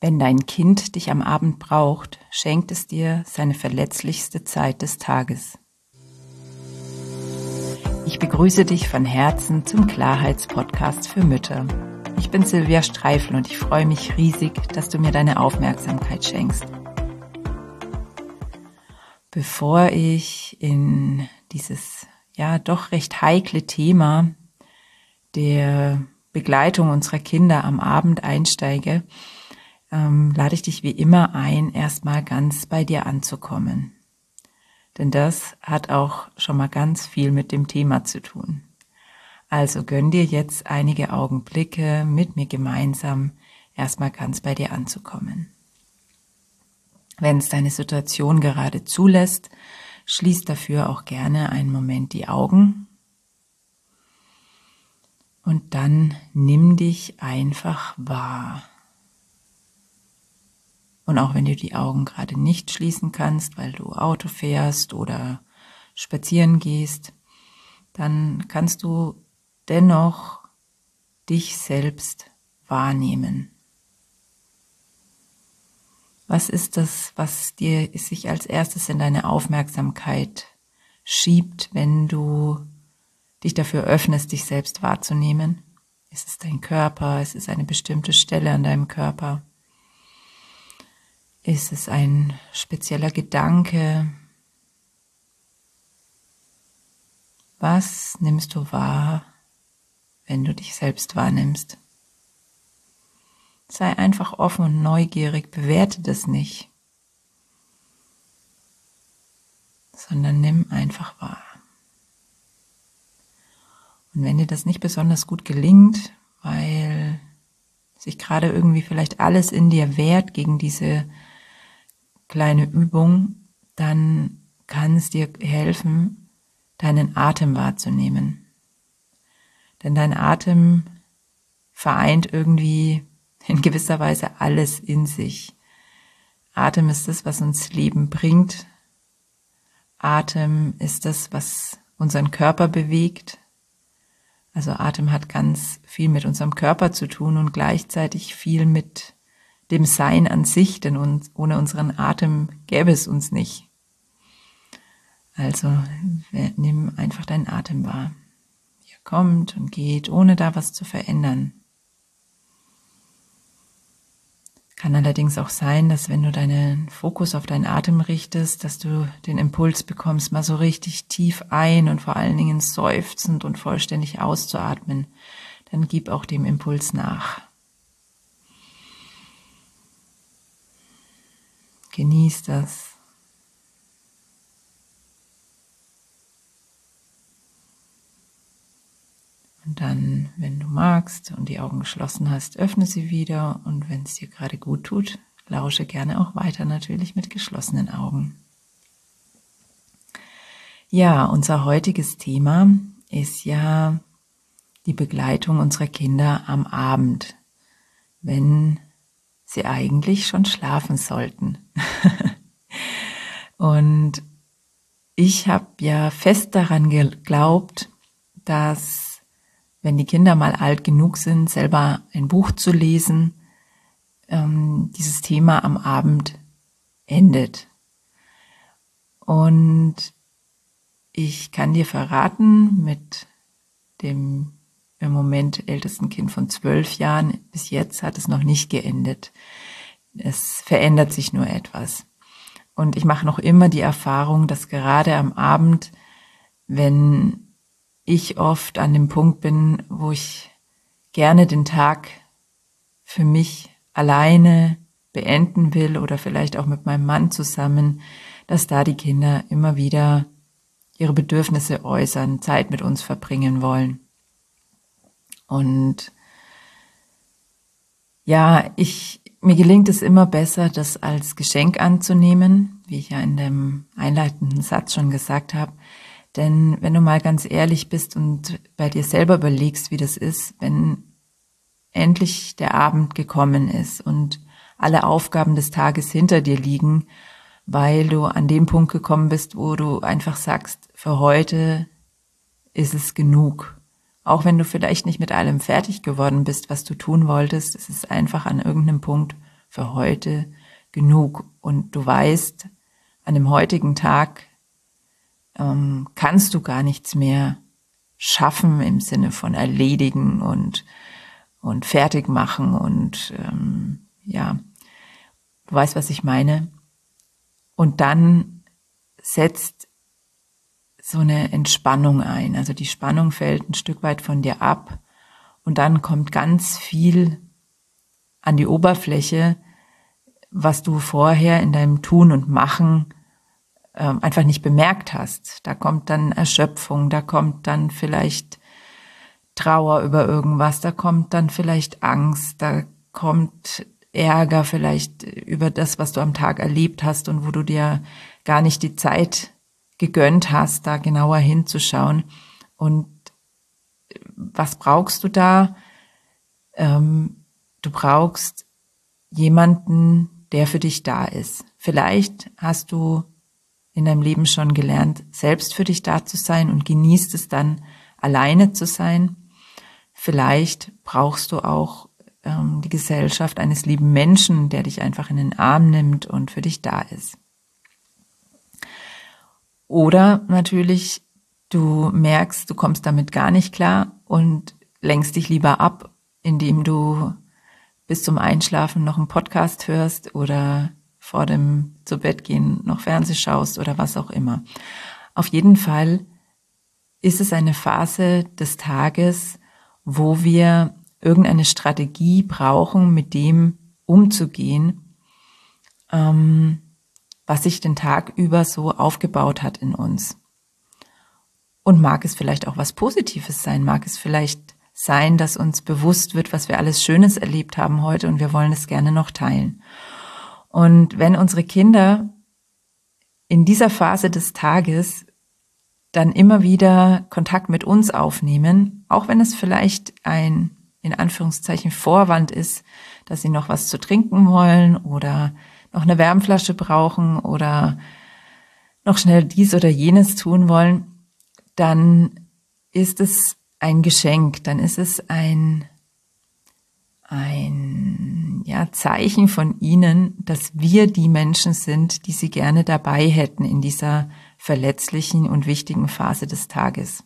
Wenn dein Kind dich am Abend braucht, schenkt es dir seine verletzlichste Zeit des Tages. Ich begrüße dich von Herzen zum Klarheitspodcast für Mütter. Ich bin Silvia Streifel und ich freue mich riesig, dass du mir deine Aufmerksamkeit schenkst. Bevor ich in dieses doch recht heikle Thema der Begleitung unserer Kinder am Abend einsteige, lade ich dich wie immer ein, erstmal ganz bei dir anzukommen. Denn das hat auch schon mal ganz viel mit dem Thema zu tun. Also gönn dir jetzt einige Augenblicke, mit mir gemeinsam erstmal ganz bei dir anzukommen. Wenn es deine Situation gerade zulässt, schließ dafür auch gerne einen Moment die Augen. Und dann nimm dich einfach wahr. Und auch wenn du die Augen gerade nicht schließen kannst, weil du Auto fährst oder spazieren gehst, dann kannst du dennoch dich selbst wahrnehmen. Was ist das, was dir sich als erstes in deine Aufmerksamkeit schiebt, wenn du dich dafür öffnest, dich selbst wahrzunehmen? Ist es dein Körper? Ist es eine bestimmte Stelle an deinem Körper? Ist es ein spezieller Gedanke? Was nimmst du wahr, wenn du dich selbst wahrnimmst? Sei einfach offen und neugierig, bewerte das nicht, sondern nimm einfach wahr. Und wenn dir das nicht besonders gut gelingt, weil sich gerade irgendwie vielleicht alles in dir wehrt gegen diese kleine Übung, dann kann es dir helfen, deinen Atem wahrzunehmen. Denn dein Atem vereint irgendwie in gewisser Weise alles in sich. Atem ist das, was uns Leben bringt. Atem ist das, was unseren Körper bewegt. Also Atem hat ganz viel mit unserem Körper zu tun und gleichzeitig viel mit dem Sein an sich, denn ohne unseren Atem gäbe es uns nicht. Also nimm einfach deinen Atem wahr. Er kommt und geht, ohne da was zu verändern. Kann allerdings auch sein, dass wenn du deinen Fokus auf deinen Atem richtest, dass du den Impuls bekommst, mal so richtig tief ein und vor allen Dingen seufzend und vollständig auszuatmen. Dann gib auch dem Impuls nach. Genieß das. Und dann, wenn du magst und die Augen geschlossen hast, öffne sie wieder und wenn es dir gerade gut tut, lausche gerne auch weiter natürlich mit geschlossenen Augen. Ja, unser heutiges Thema ist ja die Begleitung unserer Kinder am Abend, wenn sie eigentlich schon schlafen sollten. Und ich habe ja fest daran geglaubt, dass wenn die Kinder mal alt genug sind, selber ein Buch zu lesen, dieses Thema am Abend endet. Und ich kann dir verraten, mit dem im Moment ältesten Kind von 12 Jahren, bis jetzt hat es noch nicht geendet. Es verändert sich nur etwas. Und ich mache noch immer die Erfahrung, dass gerade am Abend, wenn ich oft an dem Punkt bin, wo ich gerne den Tag für mich alleine beenden will oder vielleicht auch mit meinem Mann zusammen, dass da die Kinder immer wieder ihre Bedürfnisse äußern, Zeit mit uns verbringen wollen. Und ja, mir gelingt es immer besser, das als Geschenk anzunehmen, wie ich ja in dem einleitenden Satz schon gesagt habe. Denn wenn du mal ganz ehrlich bist und bei dir selber überlegst, wie das ist, wenn endlich der Abend gekommen ist und alle Aufgaben des Tages hinter dir liegen, weil du an den Punkt gekommen bist, wo du einfach sagst, für heute ist es genug. Auch wenn du vielleicht nicht mit allem fertig geworden bist, was du tun wolltest, es ist einfach an irgendeinem Punkt für heute genug. Und du weißt, an dem heutigen Tag kannst du gar nichts mehr schaffen im Sinne von erledigen und fertig machen und du weißt, was ich meine. Und dann setzt so eine Entspannung ein. Also die Spannung fällt ein Stück weit von dir ab und dann kommt ganz viel an die Oberfläche, was du vorher in deinem Tun und Machen einfach nicht bemerkt hast. Da kommt dann Erschöpfung, da kommt dann vielleicht Trauer über irgendwas, da kommt dann vielleicht Angst, da kommt Ärger vielleicht über das, was du am Tag erlebt hast und wo du dir gar nicht die Zeit gegönnt hast, da genauer hinzuschauen. Und was brauchst du da? Du brauchst jemanden, der für dich da ist. Vielleicht hast du in deinem Leben schon gelernt, selbst für dich da zu sein und genießt es dann, alleine zu sein. Vielleicht brauchst du auch die Gesellschaft eines lieben Menschen, der dich einfach in den Arm nimmt und für dich da ist. Oder natürlich, du merkst, du kommst damit gar nicht klar und lenkst dich lieber ab, indem du bis zum Einschlafen noch einen Podcast hörst oder vor dem Zubettgehen noch Fernseh schaust oder was auch immer. Auf jeden Fall ist es eine Phase des Tages, wo wir irgendeine Strategie brauchen, mit dem umzugehen, was sich den Tag über so aufgebaut hat in uns. Und mag es vielleicht auch was Positives sein, mag es vielleicht sein, dass uns bewusst wird, was wir alles Schönes erlebt haben heute und wir wollen es gerne noch teilen. Und wenn unsere Kinder in dieser Phase des Tages dann immer wieder Kontakt mit uns aufnehmen, auch wenn es vielleicht ein, in Anführungszeichen, Vorwand ist, dass sie noch was zu trinken wollen oder noch eine Wärmflasche brauchen oder noch schnell dies oder jenes tun wollen, dann ist es ein Geschenk, dann ist es ein Zeichen von ihnen, dass wir die Menschen sind, die sie gerne dabei hätten in dieser verletzlichen und wichtigen Phase des Tages.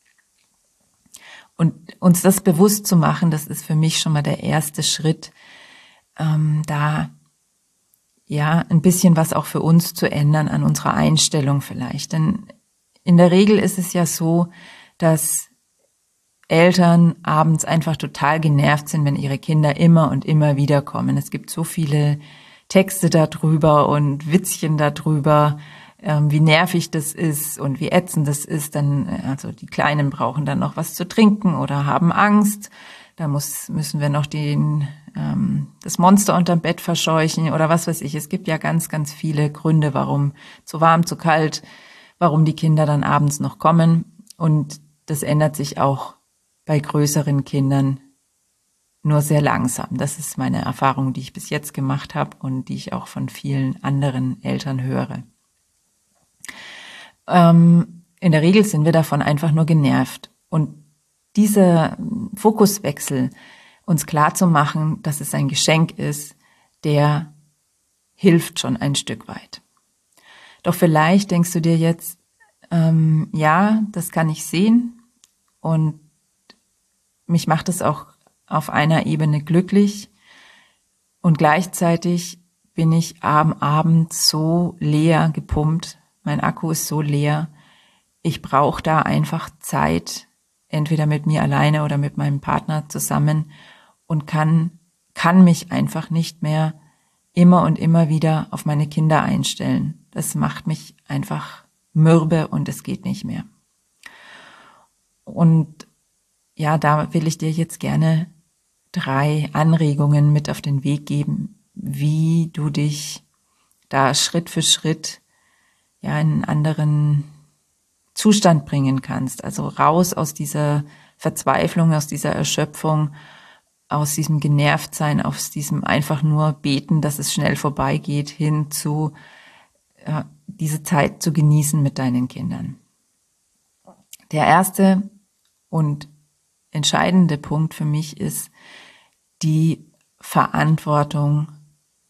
Und uns das bewusst zu machen, das ist für mich schon mal der erste Schritt, da ein bisschen was auch für uns zu ändern an unserer Einstellung vielleicht. Denn in der Regel ist es ja so, dass Eltern abends einfach total genervt sind, wenn ihre Kinder immer und immer wieder kommen. Es gibt so viele Texte darüber und Witzchen darüber, wie nervig das ist und wie ätzend das ist. Dann, also die Kleinen brauchen dann noch was zu trinken oder haben Angst. Da müssen wir noch das Monster unterm Bett verscheuchen oder was weiß ich. Es gibt ja ganz, ganz viele Gründe, warum zu warm, zu kalt, warum die Kinder dann abends noch kommen. Und das ändert sich auch bei größeren Kindern nur sehr langsam. Das ist meine Erfahrung, die ich bis jetzt gemacht habe und die ich auch von vielen anderen Eltern höre. In der Regel sind wir davon einfach nur genervt. Und dieser Fokuswechsel, uns klar zu machen, dass es ein Geschenk ist, der hilft schon ein Stück weit. Doch vielleicht denkst du dir jetzt, das kann ich sehen und mich macht es auch auf einer Ebene glücklich und gleichzeitig bin ich am Abend so leer gepumpt, mein Akku ist so leer, ich brauche da einfach Zeit, entweder mit mir alleine oder mit meinem Partner zusammen und kann mich einfach nicht mehr immer und immer wieder auf meine Kinder einstellen. Das macht mich einfach mürbe und es geht nicht mehr. Und ja, da will ich dir jetzt gerne 3 Anregungen mit auf den Weg geben, wie du dich da Schritt für Schritt in einen anderen Zustand bringen kannst. Also raus aus dieser Verzweiflung, aus dieser Erschöpfung, aus diesem Genervtsein, aus diesem einfach nur beten, dass es schnell vorbeigeht, hin zu diese Zeit zu genießen mit deinen Kindern. Der erste und entscheidende Punkt für mich ist die Verantwortung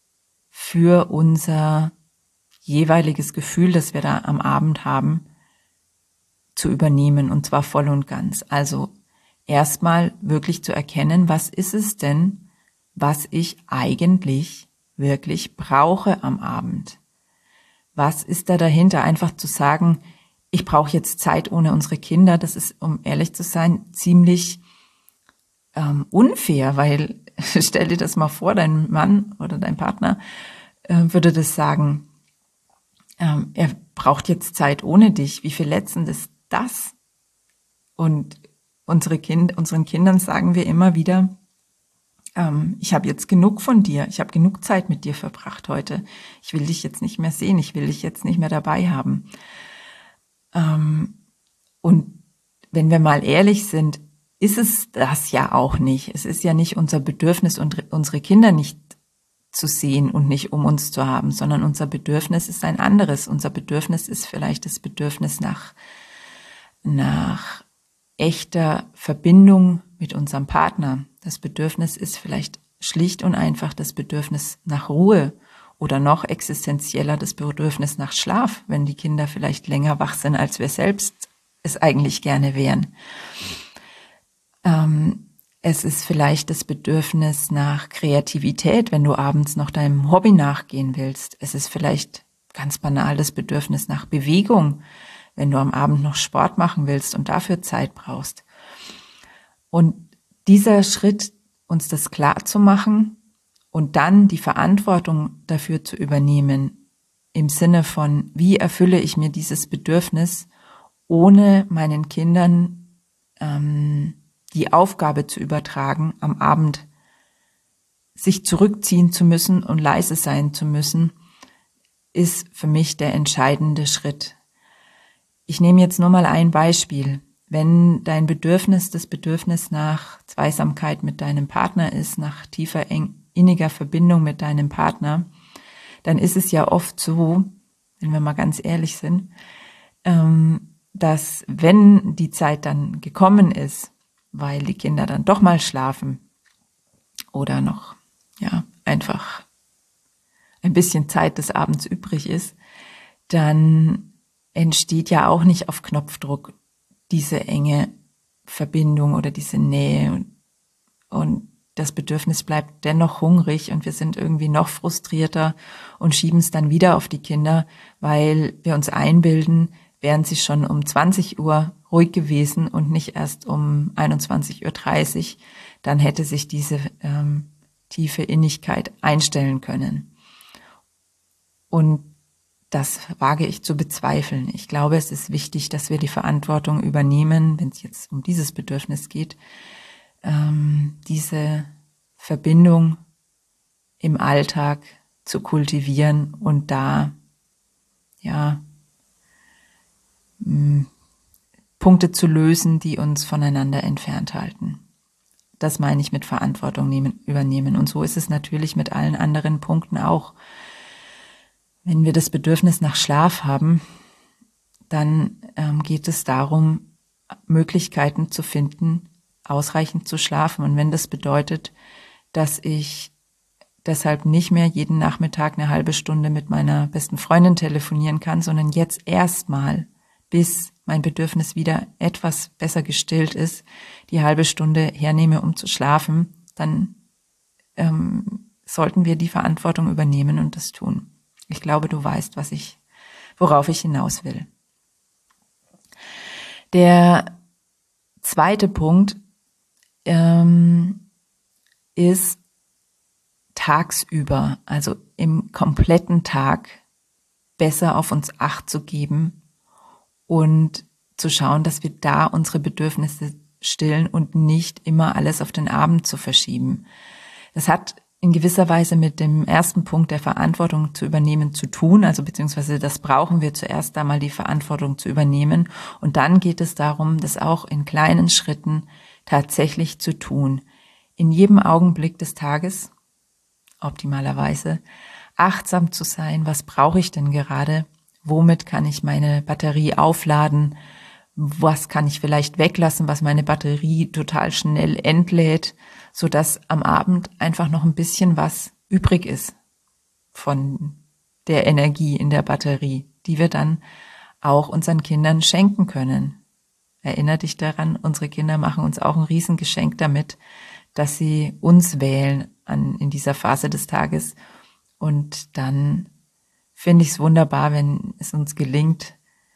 für unser jeweiliges Gefühl, das wir da am Abend haben, zu übernehmen, und zwar voll und ganz. Also erstmal wirklich zu erkennen, was ist es denn, was ich eigentlich wirklich brauche am Abend? Was ist da dahinter? Einfach zu sagen, ich brauche jetzt Zeit ohne unsere Kinder, das ist, um ehrlich zu sein, ziemlich unfair, weil stell dir das mal vor, dein Mann oder dein Partner würde das sagen, er braucht jetzt Zeit ohne dich. Wie verletzend ist das? Und unseren Kindern sagen wir immer wieder, ich habe jetzt genug von dir, ich habe genug Zeit mit dir verbracht heute, ich will dich jetzt nicht mehr sehen, ich will dich jetzt nicht mehr dabei haben. Und wenn wir mal ehrlich sind, ist es das ja auch nicht. Es ist ja nicht unser Bedürfnis, unsere Kinder nicht zu sehen und nicht um uns zu haben, sondern unser Bedürfnis ist ein anderes. Unser Bedürfnis ist vielleicht das Bedürfnis nach echter Verbindung mit unserem Partner. Das Bedürfnis ist vielleicht schlicht und einfach das Bedürfnis nach Ruhe oder noch existenzieller das Bedürfnis nach Schlaf, wenn die Kinder vielleicht länger wach sind, als wir selbst es eigentlich gerne wären. Es ist vielleicht das Bedürfnis nach Kreativität, wenn du abends noch deinem Hobby nachgehen willst. Es ist vielleicht ganz banal das Bedürfnis nach Bewegung, wenn du am Abend noch Sport machen willst und dafür Zeit brauchst. Und dieser Schritt, uns das klar zu machen und dann die Verantwortung dafür zu übernehmen, im Sinne von, wie erfülle ich mir dieses Bedürfnis, ohne meinen Kindern die Aufgabe zu übertragen, am Abend sich zurückziehen zu müssen und leise sein zu müssen, ist für mich der entscheidende Schritt. Ich nehme jetzt nur mal ein Beispiel. Wenn dein Bedürfnis das Bedürfnis nach Zweisamkeit mit deinem Partner ist, nach tiefer, inniger Verbindung mit deinem Partner, dann ist es ja oft so, wenn wir mal ganz ehrlich sind, dass wenn die Zeit dann gekommen ist, weil die Kinder dann doch mal schlafen oder noch einfach ein bisschen Zeit des Abends übrig ist, dann entsteht ja auch nicht auf Knopfdruck diese enge Verbindung oder diese Nähe und das Bedürfnis bleibt dennoch hungrig und wir sind irgendwie noch frustrierter und schieben es dann wieder auf die Kinder, weil wir uns einbilden, wären sie schon um 20 Uhr ruhig gewesen und nicht erst um 21:30 Uhr, dann hätte sich diese tiefe Innigkeit einstellen können. Und das wage ich zu bezweifeln. Ich glaube, es ist wichtig, dass wir die Verantwortung übernehmen, wenn es jetzt um dieses Bedürfnis geht, diese Verbindung im Alltag zu kultivieren und da Punkte zu lösen, die uns voneinander entfernt halten. Das meine ich mit Verantwortung übernehmen. Und so ist es natürlich mit allen anderen Punkten auch. Wenn wir das Bedürfnis nach Schlaf haben, dann geht es darum, Möglichkeiten zu finden, ausreichend zu schlafen. Und wenn das bedeutet, dass ich deshalb nicht mehr jeden Nachmittag eine halbe Stunde mit meiner besten Freundin telefonieren kann, sondern jetzt erstmal, bis mein Bedürfnis wieder etwas besser gestillt ist, die halbe Stunde hernehme, um zu schlafen, dann sollten wir die Verantwortung übernehmen und das tun. Ich glaube, du weißt, worauf ich hinaus will. Der zweite Punkt ist tagsüber, also im kompletten Tag, besser auf uns Acht zu geben und zu schauen, dass wir da unsere Bedürfnisse stillen und nicht immer alles auf den Abend zu verschieben. Das hat in gewisser Weise mit dem ersten Punkt der Verantwortung zu übernehmen zu tun, also beziehungsweise das brauchen wir zuerst einmal, die Verantwortung zu übernehmen. Und dann geht es darum, das auch in kleinen Schritten tatsächlich zu tun. In jedem Augenblick des Tages, optimalerweise, achtsam zu sein, was brauche ich denn gerade, womit kann ich meine Batterie aufladen, was kann ich vielleicht weglassen, was meine Batterie total schnell entlädt, sodass am Abend einfach noch ein bisschen was übrig ist von der Energie in der Batterie, die wir dann auch unseren Kindern schenken können. Erinner dich daran, unsere Kinder machen uns auch ein Riesengeschenk damit, dass sie uns wählen in dieser Phase des Tages. Und dann finde ich es wunderbar, wenn es uns gelingt,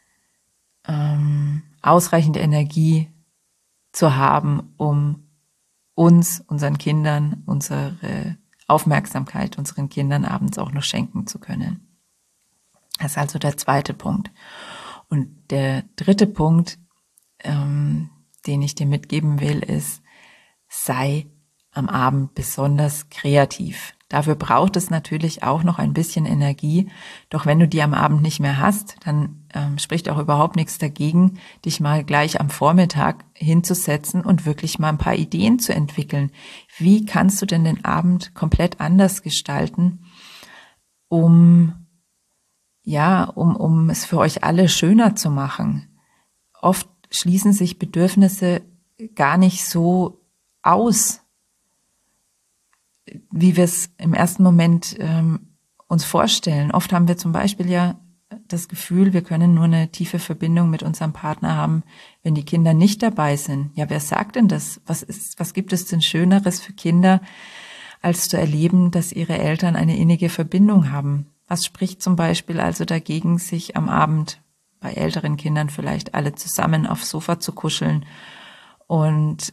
ausreichend Energie zu haben, um uns, unseren Kindern, unsere Aufmerksamkeit unseren Kindern abends auch noch schenken zu können. Das ist also der zweite Punkt. Und der dritte Punkt, den ich dir mitgeben will, ist, sei am Abend besonders kreativ. Dafür braucht es natürlich auch noch ein bisschen Energie. Doch wenn du die am Abend nicht mehr hast, dann spricht auch überhaupt nichts dagegen, dich mal gleich am Vormittag hinzusetzen und wirklich mal ein paar Ideen zu entwickeln. Wie kannst du denn den Abend komplett anders gestalten, um es für euch alle schöner zu machen? Oft schließen sich Bedürfnisse gar nicht so aus, wie wir es im ersten Moment uns vorstellen. Oft haben wir zum Beispiel ja das Gefühl, wir können nur eine tiefe Verbindung mit unserem Partner haben, wenn die Kinder nicht dabei sind. Ja, wer sagt denn das? Was gibt es denn Schöneres für Kinder, als zu erleben, dass ihre Eltern eine innige Verbindung haben? Was spricht zum Beispiel also dagegen, sich am Abend bei älteren Kindern vielleicht alle zusammen aufs Sofa zu kuscheln und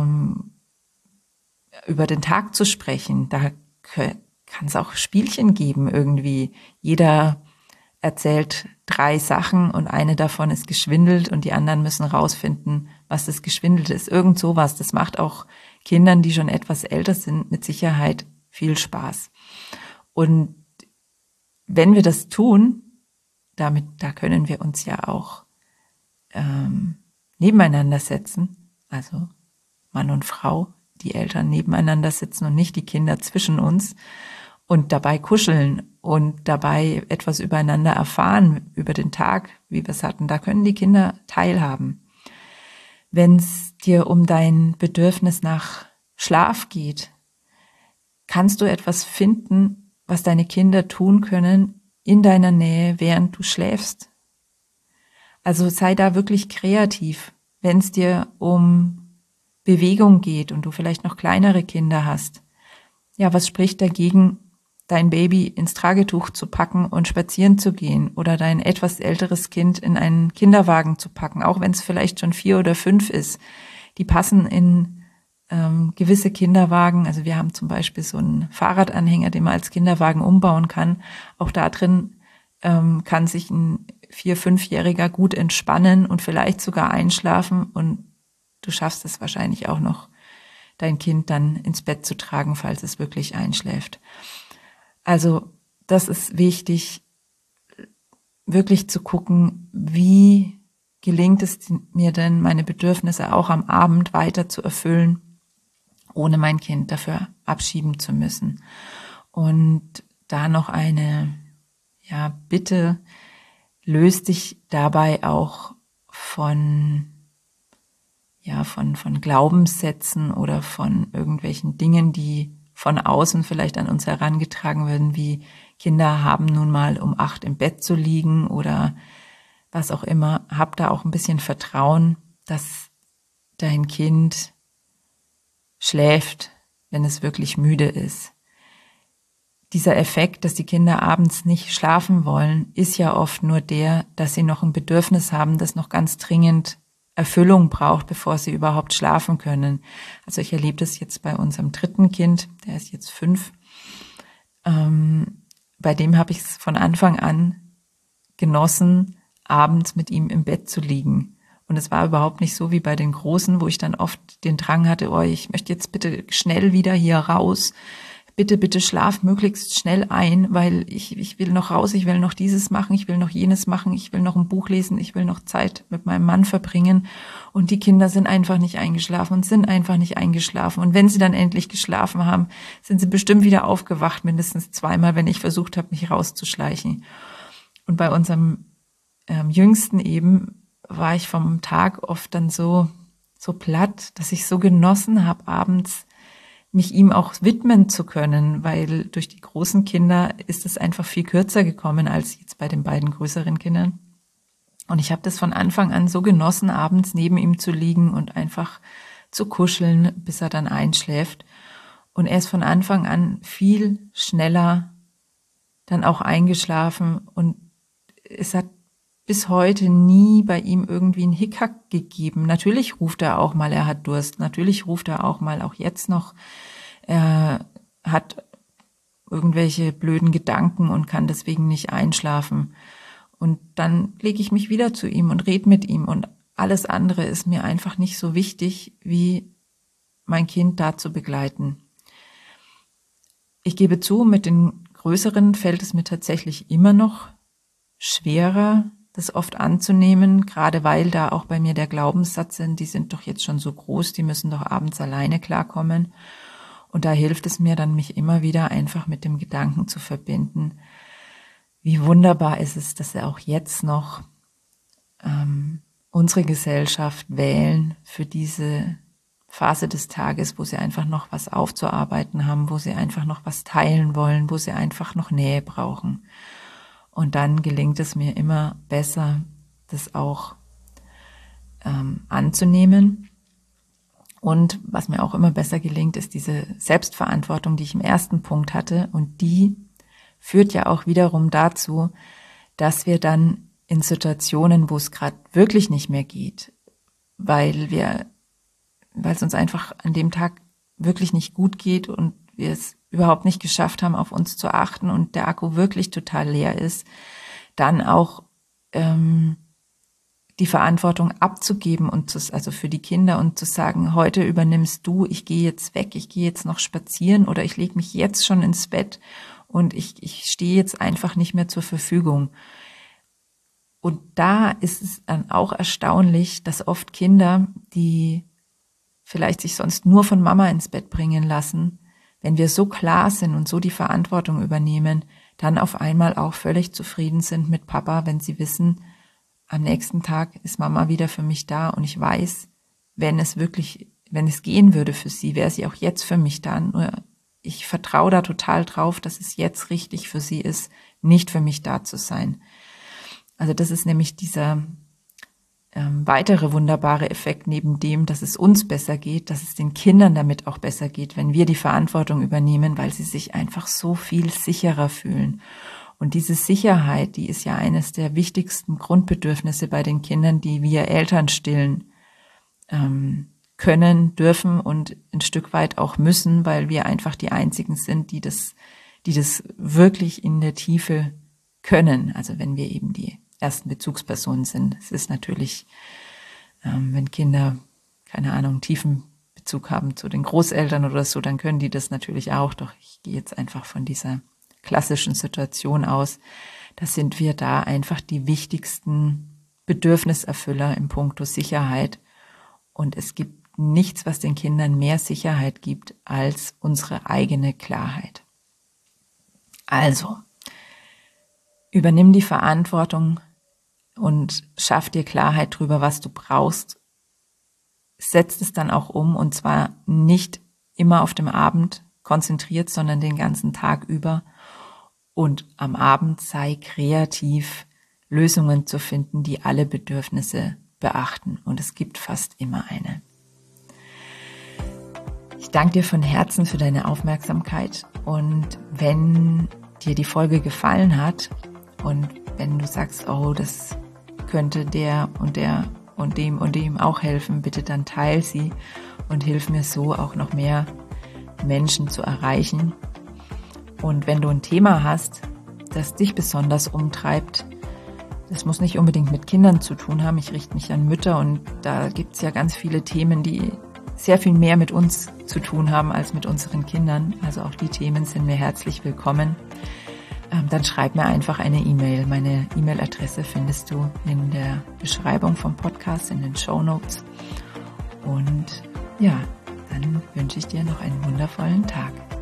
über den Tag zu sprechen? Da kann es auch Spielchen geben irgendwie. Jeder erzählt 3 Sachen und eine davon ist geschwindelt und die anderen müssen rausfinden, was das Geschwindelte ist. Irgend sowas. Das macht auch Kindern, die schon etwas älter sind, mit Sicherheit viel Spaß. Und wenn wir das tun, da können wir uns ja auch nebeneinander setzen, also Mann und Frau, die Eltern nebeneinander sitzen und nicht die Kinder zwischen uns und dabei kuscheln und dabei etwas übereinander erfahren, über den Tag, wie wir es hatten. Da können die Kinder teilhaben. Wenn es dir um dein Bedürfnis nach Schlaf geht, kannst du etwas finden, was deine Kinder tun können in deiner Nähe, während du schläfst. Also sei da wirklich kreativ, wenn es dir um Bewegung geht und du vielleicht noch kleinere Kinder hast. Ja, was spricht dagegen, dein Baby ins Tragetuch zu packen und spazieren zu gehen oder dein etwas älteres Kind in einen Kinderwagen zu packen, auch wenn es vielleicht schon 4 oder 5 ist. Die passen in gewisse Kinderwagen. Also wir haben zum Beispiel so einen Fahrradanhänger, den man als Kinderwagen umbauen kann. Auch da drin kann sich ein 4-, 5-Jähriger gut entspannen und vielleicht sogar einschlafen, und du schaffst es wahrscheinlich auch noch, dein Kind dann ins Bett zu tragen, falls es wirklich einschläft. Also das ist wichtig, wirklich zu gucken, wie gelingt es mir denn, meine Bedürfnisse auch am Abend weiter zu erfüllen, ohne mein Kind dafür abschieben zu müssen. Und da noch eine Bitte, löst dich dabei auch von Glaubenssätzen oder von irgendwelchen Dingen, die von außen vielleicht an uns herangetragen werden, wie Kinder haben nun mal um 8 im Bett zu liegen oder was auch immer. Hab da auch ein bisschen Vertrauen, dass dein Kind schläft, wenn es wirklich müde ist. Dieser Effekt, dass die Kinder abends nicht schlafen wollen, ist ja oft nur der, dass sie noch ein Bedürfnis haben, das noch ganz dringend Erfüllung braucht, bevor sie überhaupt schlafen können. Also ich erlebe das jetzt bei unserem 3. Kind, der ist jetzt 5. Bei dem habe ich es von Anfang an genossen, abends mit ihm im Bett zu liegen. Und es war überhaupt nicht so wie bei den Großen, wo ich dann oft den Drang hatte, ich möchte jetzt bitte schnell wieder hier raus. Bitte schlaf möglichst schnell ein, weil ich will noch raus, ich will noch dieses machen, ich will noch jenes machen, ich will noch ein Buch lesen, ich will noch Zeit mit meinem Mann verbringen. Und die Kinder sind einfach nicht eingeschlafen und sind einfach nicht eingeschlafen. Und wenn sie dann endlich geschlafen haben, sind sie bestimmt wieder aufgewacht, mindestens 2-mal, wenn ich versucht habe, mich rauszuschleichen. Und bei unserem Jüngsten eben war ich vom Tag oft dann so platt, dass ich so genossen habe, abends mich ihm auch widmen zu können, weil durch die großen Kinder ist es einfach viel kürzer gekommen als jetzt bei den beiden größeren Kindern. Und ich habe das von Anfang an so genossen, abends neben ihm zu liegen und einfach zu kuscheln, bis er dann einschläft. Und er ist von Anfang an viel schneller dann auch eingeschlafen. Und es hat bis heute nie bei ihm irgendwie einen Hickhack gegeben. Natürlich ruft er auch mal, er hat Durst. Natürlich ruft er auch mal, auch jetzt noch. Er hat irgendwelche blöden Gedanken und kann deswegen nicht einschlafen. Und dann lege ich mich wieder zu ihm und rede mit ihm. Und alles andere ist mir einfach nicht so wichtig, wie mein Kind da zu begleiten. Ich gebe zu, mit den Größeren fällt es mir tatsächlich immer noch schwerer, das oft anzunehmen, gerade weil da auch bei mir der Glaubenssatz sind, die sind doch jetzt schon so groß, die müssen doch abends alleine klarkommen. Und da hilft es mir dann, mich immer wieder einfach mit dem Gedanken zu verbinden, wie wunderbar ist es, dass wir auch jetzt noch unsere Gesellschaft wählen für diese Phase des Tages, wo sie einfach noch was aufzuarbeiten haben, wo sie einfach noch was teilen wollen, wo sie einfach noch Nähe brauchen. Und dann gelingt es mir immer besser, das auch anzunehmen. Und was mir auch immer besser gelingt, ist diese Selbstverantwortung, die ich im ersten Punkt hatte. Und die führt ja auch wiederum dazu, dass wir dann in Situationen, wo es gerade wirklich nicht mehr geht, weil es uns einfach an dem Tag wirklich nicht gut geht und wir es überhaupt nicht geschafft haben, auf uns zu achten und der Akku wirklich total leer ist, dann auch die Verantwortung abzugeben und also für die Kinder und zu sagen, heute übernimmst du, ich gehe jetzt weg, ich gehe jetzt noch spazieren oder ich lege mich jetzt schon ins Bett und ich stehe jetzt einfach nicht mehr zur Verfügung. Und da ist es dann auch erstaunlich, dass oft Kinder, die vielleicht sich sonst nur von Mama ins Bett bringen lassen, wenn wir so klar sind und so die Verantwortung übernehmen, dann auf einmal auch völlig zufrieden sind mit Papa, wenn sie wissen, am nächsten Tag ist Mama wieder für mich da und ich weiß, wenn es gehen würde für sie, wäre sie auch jetzt für mich da. Nur ich vertraue da total drauf, dass es jetzt richtig für sie ist, nicht für mich da zu sein. Also das ist nämlich dieser weitere wunderbare Effekt neben dem, dass es uns besser geht, dass es den Kindern damit auch besser geht, wenn wir die Verantwortung übernehmen, weil sie sich einfach so viel sicherer fühlen. Und diese Sicherheit, die ist ja eines der wichtigsten Grundbedürfnisse bei den Kindern, die wir Eltern stillen können, dürfen und ein Stück weit auch müssen, weil wir einfach die Einzigen sind, die das wirklich in der Tiefe können. Also wenn wir eben die ersten Bezugspersonen sind. Es ist natürlich, wenn Kinder, keine Ahnung, tiefen Bezug haben zu den Großeltern oder so, dann können die das natürlich auch. Doch ich gehe jetzt einfach von dieser klassischen Situation aus. Da sind wir da einfach die wichtigsten Bedürfniserfüller im Punkto Sicherheit. Und es gibt nichts, was den Kindern mehr Sicherheit gibt als unsere eigene Klarheit. Also, übernimm die Verantwortung und schaff dir Klarheit darüber, was du brauchst. Setz es dann auch um und zwar nicht immer auf dem Abend konzentriert, sondern den ganzen Tag über. Und am Abend sei kreativ, Lösungen zu finden, die alle Bedürfnisse beachten. Und es gibt fast immer eine. Ich danke dir von Herzen für deine Aufmerksamkeit. Und wenn dir die Folge gefallen hat und wenn du sagst, oh, das könnte der und dem auch helfen, bitte dann teil sie und hilf mir so auch noch mehr Menschen zu erreichen. Und wenn du ein Thema hast, das dich besonders umtreibt, das muss nicht unbedingt mit Kindern zu tun haben. Ich richte mich an Mütter und da gibt es ja ganz viele Themen, die sehr viel mehr mit uns zu tun haben als mit unseren Kindern. Also auch die Themen sind mir herzlich willkommen. Dann schreib mir einfach eine E-Mail. Meine E-Mail-Adresse findest du in der Beschreibung vom Podcast, in den Shownotes. Und ja, dann wünsche ich dir noch einen wundervollen Tag.